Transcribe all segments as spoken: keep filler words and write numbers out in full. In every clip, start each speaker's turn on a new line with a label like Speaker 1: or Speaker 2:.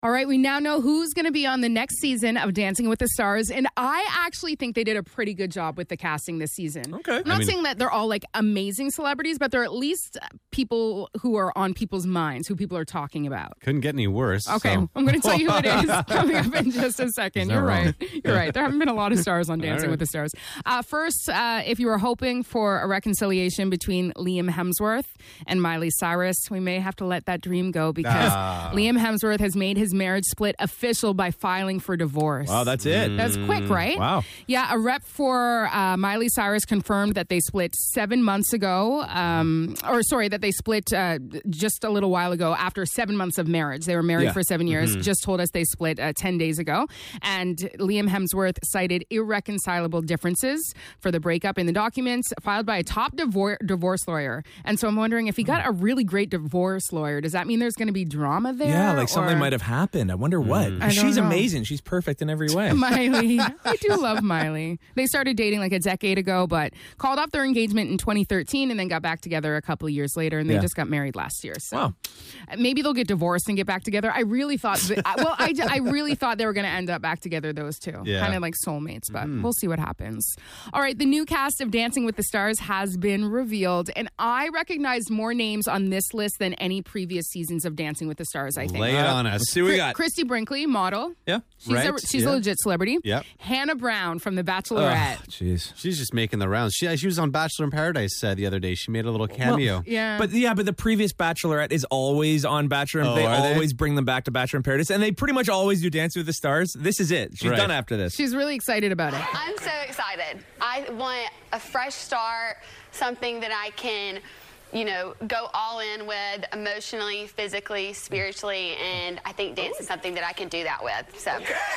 Speaker 1: All right, we now know who's going to be on the next season of Dancing with the Stars, and I actually think they did a pretty good job with the casting this season.
Speaker 2: Okay.
Speaker 1: I'm not
Speaker 2: I mean,
Speaker 1: saying that they're all like amazing celebrities, but they're at least people who are on people's minds, who people are talking about.
Speaker 2: Couldn't get any worse.
Speaker 1: Okay,
Speaker 2: so.
Speaker 1: I'm going to tell you who it is coming up in just a second.
Speaker 2: that
Speaker 1: You're
Speaker 2: wrong?
Speaker 1: right. You're right. There haven't been a lot of stars on Dancing
Speaker 2: right.
Speaker 1: with the Stars. Uh, first, uh, if you were hoping for a reconciliation between Liam Hemsworth and Miley Cyrus, we may have to let that dream go because
Speaker 2: Ah.
Speaker 1: Liam Hemsworth has made his marriage split official by filing for divorce.
Speaker 3: Wow, that's it.
Speaker 1: That's quick, right?
Speaker 3: Wow.
Speaker 1: Yeah, a rep for uh, Miley Cyrus confirmed that they split seven months ago, um, or sorry, that they split uh, just a little while ago after seven months of marriage. They were married
Speaker 3: Yeah.
Speaker 1: for seven years. Just told us they split uh, ten days ago. And Liam Hemsworth cited irreconcilable differences for the breakup in the documents filed by a top divor- divorce lawyer. And so I'm wondering if he got a really great divorce lawyer, does that mean there's going to be drama there?
Speaker 3: Yeah, like something
Speaker 1: or-
Speaker 3: might have happened. I wonder what.
Speaker 1: I don't
Speaker 3: She's
Speaker 1: know.
Speaker 3: amazing. She's perfect in every way.
Speaker 1: Miley. I do love Miley. They started dating like a decade ago, but called off their engagement in twenty thirteen and then got back together a couple of years later, and they
Speaker 3: Yeah.
Speaker 1: just got married last year. So
Speaker 3: Wow.
Speaker 1: maybe they'll get divorced and get back together. I really thought, that, I- well, I, I really thought they were going to end up back together, those two.
Speaker 2: Yeah.
Speaker 1: Kind of like soulmates, but we'll see what happens. All right, the new cast of Dancing with the Stars has been revealed, and I recognized more names on this list than any previous seasons of Dancing with the Stars, I think.
Speaker 2: Lay it on us.
Speaker 3: Let's see what we got.
Speaker 1: Christy Brinkley, model.
Speaker 3: Yeah.
Speaker 1: She's,
Speaker 2: Right,
Speaker 1: a, she's
Speaker 2: yeah.
Speaker 1: a legit celebrity.
Speaker 2: Yep.
Speaker 1: Hannah Brown from The Bachelorette.
Speaker 3: Oh, jeez.
Speaker 2: She's just making the rounds. She she was on Bachelor in Paradise uh, the other day. She made a little cameo.
Speaker 1: Yeah.
Speaker 3: But yeah, but the previous Bachelorette is always on Bachelor, and
Speaker 2: Oh,
Speaker 3: they
Speaker 2: are they?
Speaker 3: always bring them back to Bachelor in Paradise, and they pretty much always do Dance with the Stars. This is it. She's
Speaker 2: Right.
Speaker 3: done after this.
Speaker 1: she's really excited about it.
Speaker 4: I'm so excited. I want a fresh start, something that I can, you know, go all in with emotionally, physically, spiritually, and I think dance is something that I can do that with. So.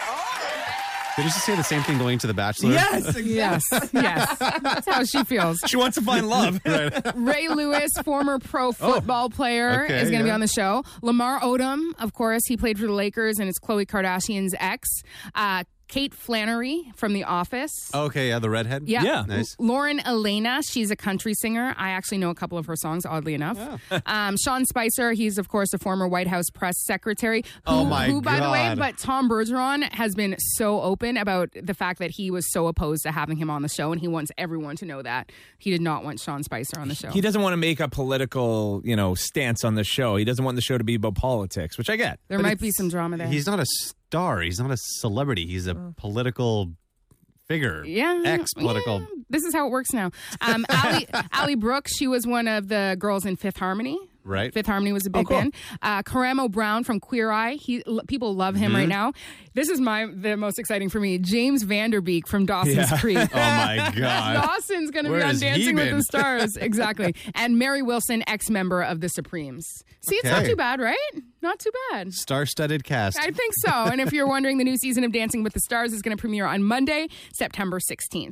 Speaker 2: Did she say the same thing going to The Bachelor?
Speaker 3: Yes,
Speaker 1: Yes, yes. That's how she feels.
Speaker 3: She wants to find love.
Speaker 1: Ray Lewis, former pro football player,
Speaker 2: okay,
Speaker 1: is going to be
Speaker 2: yeah.
Speaker 1: on the show. Lamar Odom, of course, he played for the Lakers and it's Khloe Kardashian's ex. Uh, Kate Flannery from The Office.
Speaker 2: Okay, yeah, the redhead.
Speaker 1: Yeah.
Speaker 3: Yeah.
Speaker 2: Nice.
Speaker 1: Lauren Elena, she's a country singer. I actually know a couple of her songs, oddly enough. um, Sean Spicer, he's, of course, a former White House press secretary. Who,
Speaker 2: Oh, my
Speaker 1: Who, by the way,
Speaker 2: God.
Speaker 1: but Tom Bergeron has been so open about the fact that he was so opposed to having him on the show, and he wants everyone to know that. He did not want Sean Spicer on the show.
Speaker 3: He doesn't want to make a political, you know, stance on the show. He doesn't want the show to be about politics, which I get.
Speaker 1: there
Speaker 3: But
Speaker 1: might
Speaker 3: it's-
Speaker 1: be some drama there.
Speaker 2: He's not a star. He's not a celebrity. He's a political figure.
Speaker 1: Yeah.
Speaker 2: Ex-political.
Speaker 1: Yeah. This is how it works now. Um, Allie, Allie Brooks, she was one of the girls in Fifth Harmony.
Speaker 2: Right.
Speaker 1: Fifth Harmony was a big
Speaker 3: cool.
Speaker 1: band. Uh, Karamo Brown from Queer Eye. He l- people love him right now. This is my the most exciting for me. James Vanderbeek from Dawson's
Speaker 3: Yeah.
Speaker 1: Creek.
Speaker 2: Oh, my God.
Speaker 1: Dawson's going to be
Speaker 2: Where
Speaker 1: on
Speaker 2: has he
Speaker 1: Dancing with
Speaker 2: been?
Speaker 1: the Stars. Exactly. And Mary Wilson, ex-member of the Supremes. See, it's not
Speaker 2: Okay.
Speaker 1: too bad, right? Not too bad.
Speaker 2: Star-studded cast.
Speaker 1: I think so. And if you're wondering, the new season of Dancing with the Stars is going to premiere on Monday, September sixteenth.